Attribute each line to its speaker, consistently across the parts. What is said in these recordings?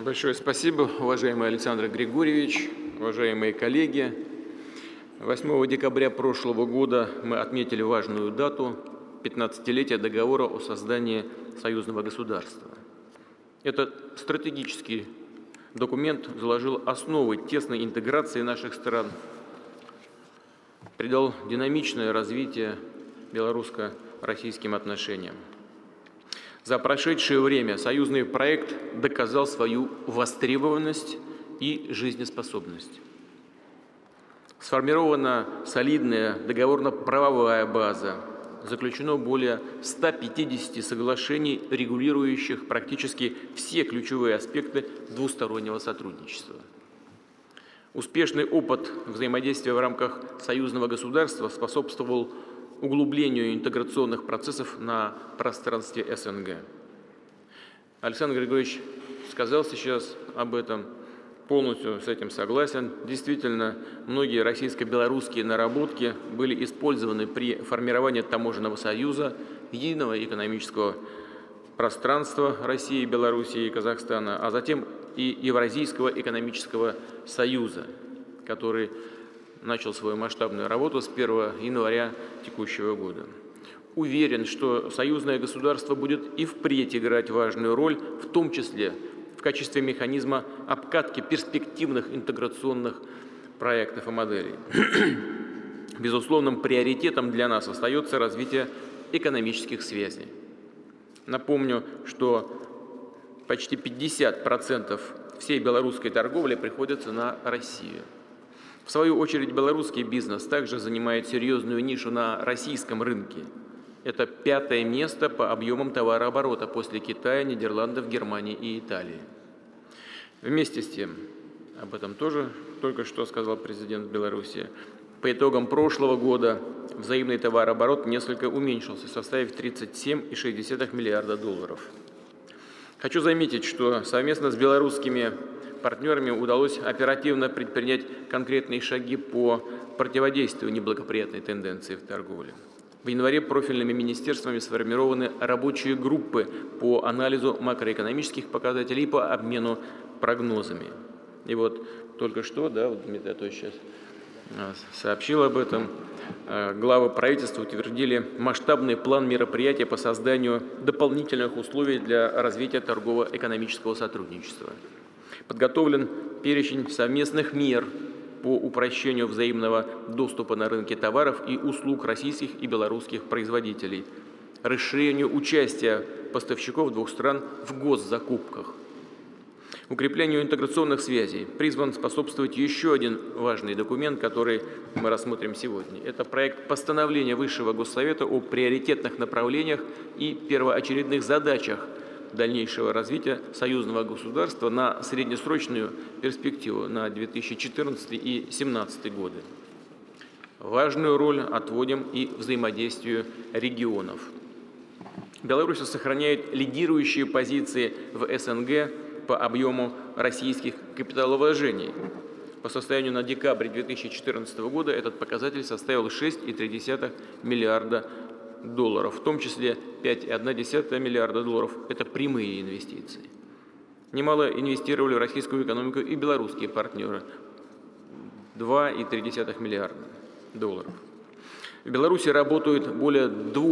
Speaker 1: Большое спасибо, уважаемый Александр Григорьевич, уважаемые коллеги. 8 декабря прошлого года мы отметили важную дату – 15-летие договора о создании союзного государства. Этот стратегический документ заложил основы тесной интеграции наших стран, придал динамичное развитие белорусско-российским отношениям. За прошедшее время союзный проект доказал свою востребованность и жизнеспособность. Сформирована солидная договорно-правовая база, заключено более 150 соглашений, регулирующих практически все ключевые аспекты двустороннего сотрудничества. Успешный опыт взаимодействия в рамках союзного государства способствовал углублению интеграционных процессов на пространстве СНГ. Александр Григорьевич сказал сейчас об этом, полностью с этим согласен. Действительно, многие российско-белорусские наработки были использованы при формировании таможенного союза, единого экономического пространства России, Белоруссии и Казахстана, а затем и Евразийского экономического союза, который начал свою масштабную работу с 1 января текущего года. Уверен, что союзное государство будет и впредь играть важную роль, в том числе в качестве механизма обкатки перспективных интеграционных проектов и моделей. Безусловным приоритетом для нас остается развитие экономических связей. Напомню, что почти 50% всей белорусской торговли приходится на Россию. В свою очередь, белорусский бизнес также занимает серьезную нишу на российском рынке. Это 5-е место по объемам товарооборота после Китая, Нидерландов, Германии и Италии. Вместе с тем, об этом тоже только что сказал президент Беларуси, по итогам прошлого года взаимный товарооборот несколько уменьшился, составив $37,6 миллиарда. Хочу заметить, что совместно с белорусскими партнерами удалось оперативно предпринять конкретные шаги по противодействию неблагоприятной тенденции в торговле. В январе профильными министерствами сформированы рабочие группы по анализу макроэкономических показателей и по обмену прогнозами. И вот только что, Дмитрий Анатольевич сейчас сообщил об этом, главы правительства утвердили масштабный план мероприятий по созданию дополнительных условий для развития торгово-экономического сотрудничества. Подготовлен перечень совместных мер по упрощению взаимного доступа на рынке товаров и услуг российских и белорусских производителей, расширению участия поставщиков двух стран в госзакупках. Укреплению интеграционных связей призван способствовать еще один важный документ, который мы рассмотрим сегодня. Это проект постановления Высшего Госсовета о приоритетных направлениях и первоочередных задачах дальнейшего развития союзного государства на среднесрочную перспективу на 2014 и 2017 годы. Важную роль отводим и взаимодействию регионов. Беларусь сохраняет лидирующие позиции в СНГ по объему российских капиталовложений. По состоянию на декабрь 2014 года этот показатель составил $6,3 миллиарда, в том числе $5,1 миллиарда – это прямые инвестиции. Немало инвестировали в российскую экономику и белорусские партнеры – $2,3 миллиарда. В Беларуси работают более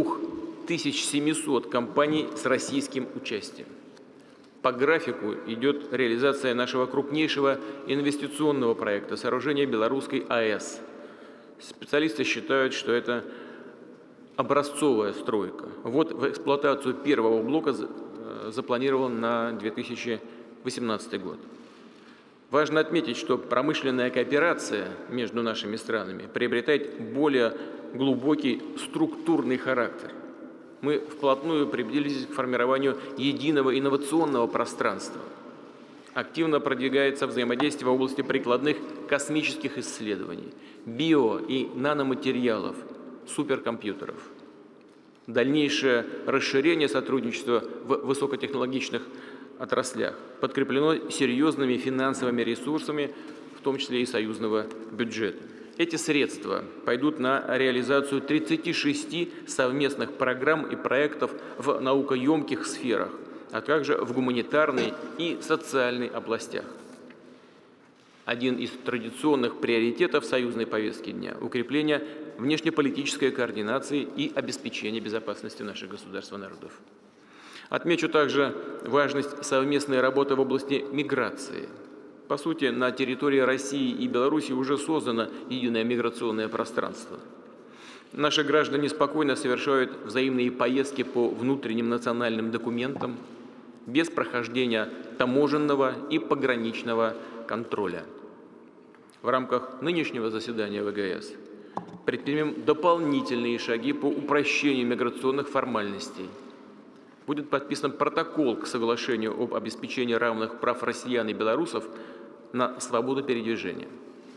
Speaker 1: 2700 компаний с российским участием. По графику идет реализация нашего крупнейшего инвестиционного проекта – сооружения Белорусской АЭС. Специалисты считают, что это образцовая стройка. Вот в эксплуатацию первого блока запланирован на 2018 год. Важно отметить, что промышленная кооперация между нашими странами приобретает более глубокий структурный характер. Мы вплотную приблизились к формированию единого инновационного пространства. Активно продвигается взаимодействие в области прикладных космических исследований, био- и наноматериалов, суперкомпьютеров. Дальнейшее расширение сотрудничества в высокотехнологичных отраслях подкреплено серьезными финансовыми ресурсами, в том числе и союзного бюджета. Эти средства пойдут на реализацию 36 совместных программ и проектов в наукоемких сферах, а также в гуманитарной и социальной областях. Один из традиционных приоритетов союзной повестки дня – укрепление внешнеполитической координации и обеспечения безопасности наших государств и народов. Отмечу также важность совместной работы в области миграции. По сути, на территории России и Беларуси уже создано единое миграционное пространство. Наши граждане спокойно совершают взаимные поездки по внутренним национальным документам без прохождения таможенного и пограничного контроля. В рамках нынешнего заседания ВГС предпримем дополнительные шаги по упрощению миграционных формальностей. Будет подписан протокол к соглашению об обеспечении равных прав россиян и белорусов на свободу передвижения.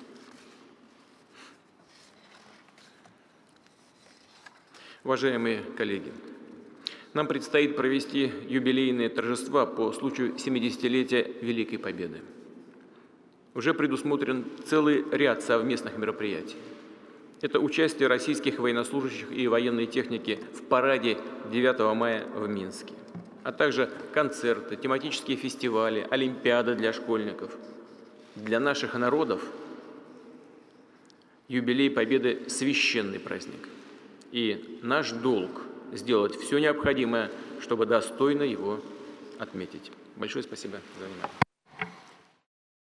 Speaker 1: Уважаемые коллеги, нам предстоит провести юбилейные торжества по случаю 70-летия Великой Победы. Уже предусмотрен целый ряд совместных мероприятий. Это участие российских военнослужащих и военной техники в параде 9 мая в Минске, а также концерты, тематические фестивали, олимпиады для школьников. Для наших народов юбилей Победы – священный праздник. И наш долг – сделать все необходимое, чтобы достойно его отметить. Большое спасибо за внимание.